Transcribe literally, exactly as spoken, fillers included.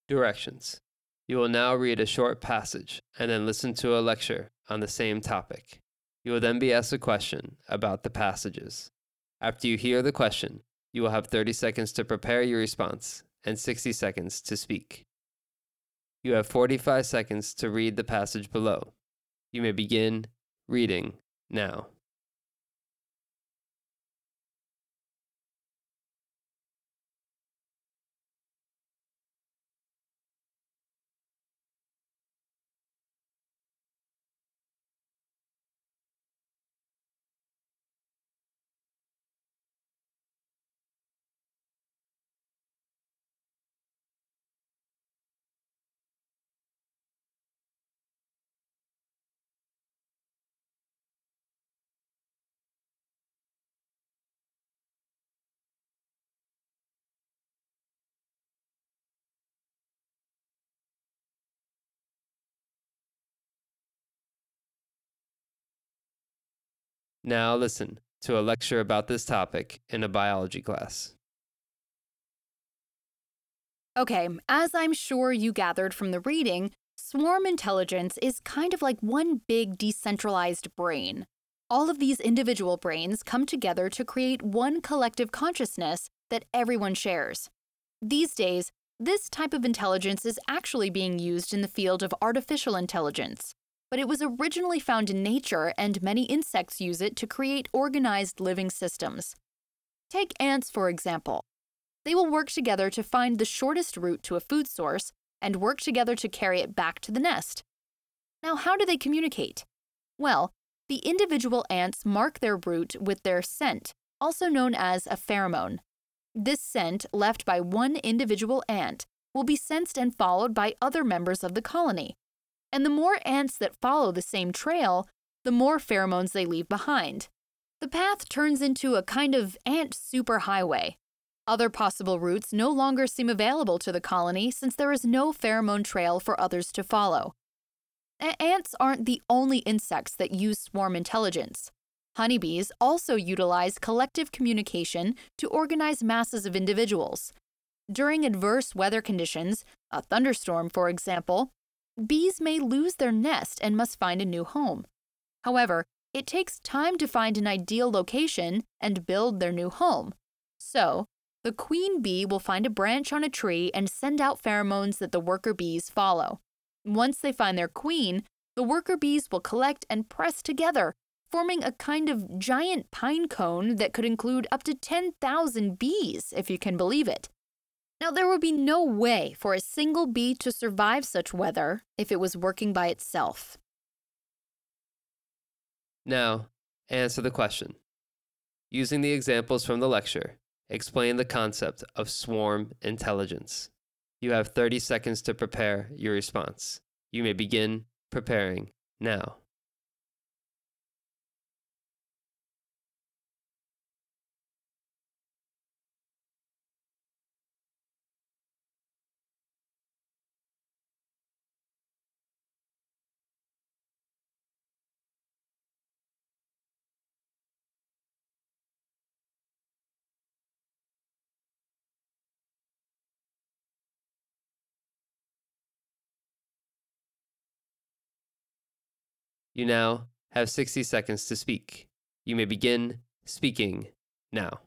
Directions. You will now read a short passage and then listen to a lecture on the same topic. You will then be asked a question about the passages. After you hear the question, you will have thirty seconds to prepare your response and sixty seconds to speak. You have forty-five seconds to read the passage below. You may begin reading now. Now listen to a lecture about this topic in a biology class. Okay, as I'm sure you gathered from the reading, swarm intelligence is kind of like one big decentralized brain. All of these individual brains come together to create one collective consciousness that everyone shares. These days, this type of intelligence is actually being used in the field of artificial intelligence, but it was originally found in nature and many insects use it to create organized living systems. Take ants, for example. They will work together to find the shortest route to a food source and work together to carry it back to the nest. Now, how do they communicate? Well, the individual ants mark their route with their scent, also known as a pheromone. This scent, left by one individual ant, will be sensed and followed by other members of the colony. And the more ants that follow the same trail, the more pheromones they leave behind. The path turns into a kind of ant superhighway. Other possible routes no longer seem available to the colony since there is no pheromone trail for others to follow. A- ants aren't the only insects that use swarm intelligence. Honeybees also utilize collective communication to organize masses of individuals. During adverse weather conditions, a thunderstorm for example, bees may lose their nest and must find a new home. However, it takes time to find an ideal location and build their new home. So, the queen bee will find a branch on a tree and send out pheromones that the worker bees follow. Once they find their queen, the worker bees will collect and press together, forming a kind of giant pine cone that could include up to ten thousand bees, if you can believe it. Now, there would be no way for a single bee to survive such weather if it was working by itself. Now, answer the question. Using the examples from the lecture, explain the concept of swarm intelligence. You have thirty seconds to prepare your response. You may begin preparing now. You now have sixty seconds to speak. You may begin speaking now.